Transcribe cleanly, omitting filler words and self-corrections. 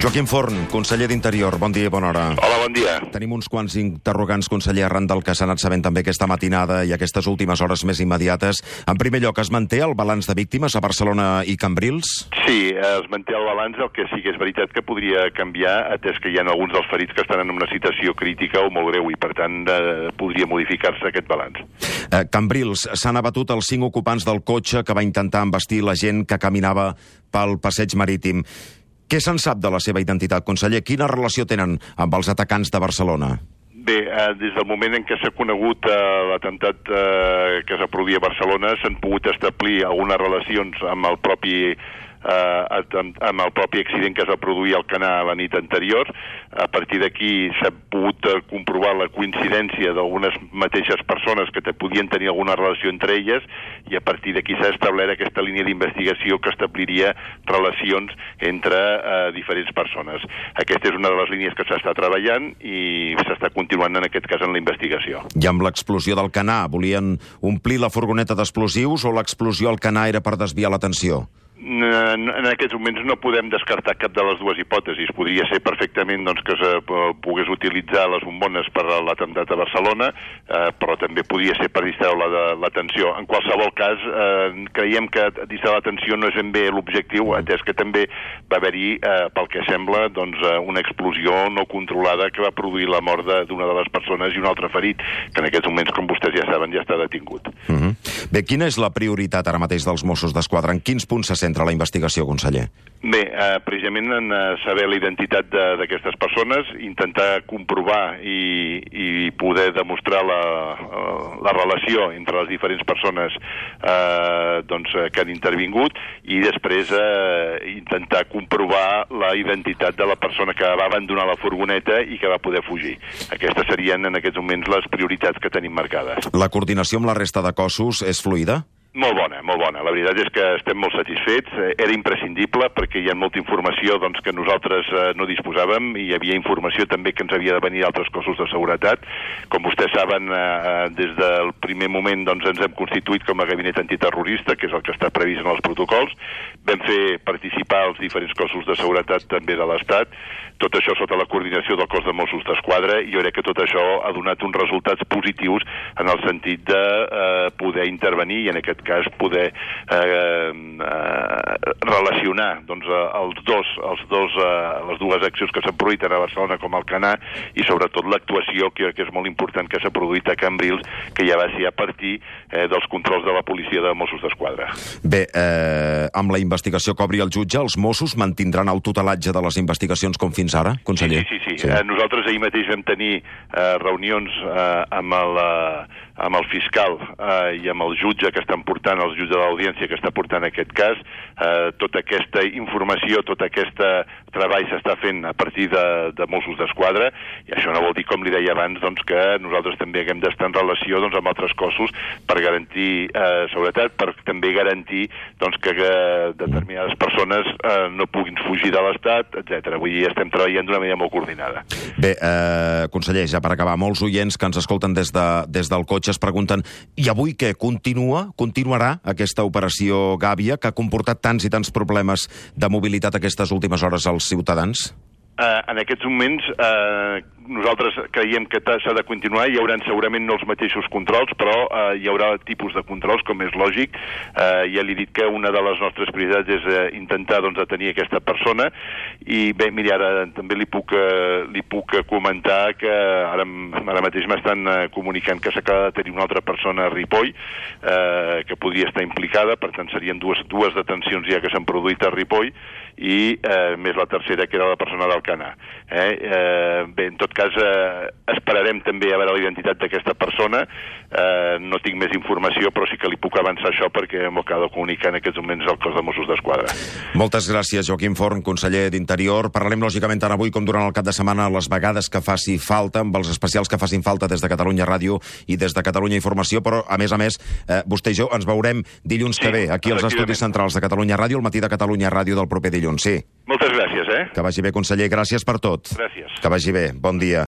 Joaquim Forn, conseller d'Interior, bon dia i bona hora. Hola, bon dia. Tenim uns quants interrogants, conseller, arran del que s'ha anat sabent també aquesta matinada i aquestes últimes hores més immediates. En primer lloc, es manté el balanç de víctimes a Barcelona i Cambrils? Sí, es manté el balanç, el que sí que és veritat que podria canviar, atès que hi ha alguns dels ferits que estan en una situació crítica o molt greu i, per tant, podria modificar-se aquest balanç. Cambrils, s'han abatut els 5 ocupants del cotxe que va intentar embestir la gent que caminava pel passeig marítim. Què se'n sap de la seva identitat, conseller? Quina relació tenen amb els atacants de Barcelona? Bé, des del moment en què s'ha conegut l'atemptat que s'ha produït a Barcelona, s'han pogut establir algunes relacions amb el propi accident que es va produir al Canà la nit anterior. A partir d'aquí s'ha pogut comprovar la coincidència d'algunes mateixes persones que podien tenir alguna relació entre elles, i a partir d'aquí s'ha establert aquesta línia d'investigació que establiria relacions entre diferents persones. Aquesta és una de les línies que s'està treballant i s'està continuant en aquest cas en la investigació. I amb l'explosió del Canà, volien omplir la furgoneta d'explosius o l'explosió al Canà era per desviar l'atenció? En aquests moments no podem descartar cap de les dues hipòtesis. Podria ser perfectament que es pogués utilitzar les bombones per l'atemptat a Barcelona, però també podria ser per distreure l'atenció. En qualsevol cas, creiem que distreure l'atenció no és ben bé l'objectiu, atès que també va haver-hi, pel que sembla, una explosió no controlada que va produir la mort d'una de les persones i un altre ferit, que en aquests moments, com vostès ja saben, ja està detingut. Bé, quina és la prioritat ara mateix dels Mossos d'Esquadra? En quins punts se centra la investigació, conseller? Bé, precisament en saber la identitat d'aquestes persones, intentar comprovar i poder demostrar la relació entre les diferents persones que han intervingut, i després intentar comprovar la identitat de la persona que va abandonar la furgoneta i que va poder fugir. Aquestes serien en aquests moments les prioritats que tenim marcades. La coordinació amb la resta de cossos és fluida? Molt bona, molt bona. La veritat és que estem molt satisfets. Era imprescindible perquè hi ha molta informació que nosaltres no disposàvem, i hi havia informació també que ens havia de venir d'altres cossos de seguretat. Com vostès saben, des del primer moment ens hem constituït com a gabinet antiterrorista, que és el que està previst en els protocols. Vam fer participar els diferents cossos de seguretat també de l'Estat. Tot això sota la coordinació del cos de Mossos d'Esquadra, i jo crec que tot això ha donat uns resultats positius en el sentit de poder intervenir i en aquest cas poder relacionar les dues accions que s'han produït a Barcelona com al Canà, i sobretot l'actuació que és molt important que s'ha produït a Cambrils, que ja va ser a partir dels controls de la policia de Mossos d'Esquadra. Bé, amb la investigació que obri el jutge, els Mossos mantindran el tutelatge de les investigacions com fins ara, conseller? Sí. Nosaltres ahir mateix vam tenir reunions amb el fiscal i amb el jutge que estan portant, el jutge de l'audiència que està portant aquest cas. Tota aquesta informació, tot aquest treball s'està fent a partir de Mossos d'Esquadra, i això no vol dir, com li deia abans, que nosaltres també haguem d'estar en relació amb altres cossos per garantir seguretat, per també garantir que determinades persones no puguin fugir de l'Estat, etc. Vull dir, estem treballant d'una manera molt coordinada. Bé, conseller, ja per acabar, molts oients que ens escolten des del cotxe es pregunten, i avui què? Continuarà aquesta operació Gàbia, que ha comportat tants i tants problemes de mobilitat aquestes últimes hores als ciutadans? En aquests moments nosaltres creiem que s'ha de continuar. Hi haurà segurament no els mateixos controls, però hi haurà tipus de controls, com és lògic. Ja li he dit que una de les nostres prioritats és intentar detenir aquesta persona, i bé, miri, ara també li puc comentar que ara mateix m'estan comunicant que s'acaba de tenir una altra persona a Ripoll que podria estar implicada. Per tant, serien dues detencions ja que s'han produït a Ripoll, i més la tercera, que era la persona del Canà. Bé, en tot cas, esperarem també a veure la identitat d'aquesta persona. No tinc més informació, però sí que li puc avançar això perquè m'ho acaba de comunicar en aquests moments el cos de Mossos d'Esquadra. Moltes gràcies, Joaquim Forn, conseller d'Interior. Parlarem, lògicament, tant avui com durant el cap de setmana, les vegades que faci falta, amb els especials que facin falta des de Catalunya Ràdio i des de Catalunya Informació, però, a més, vostè i jo ens veurem dilluns que ve, aquí als estudis centrals de Catalunya Ràdio, al matí de Catalunya Ràdio del proper dilluns. Sí. Moltes gràcies, Que vagi bé, conseller. Gràcies per tot. Gràcies. Que vagi bé. Bon dia.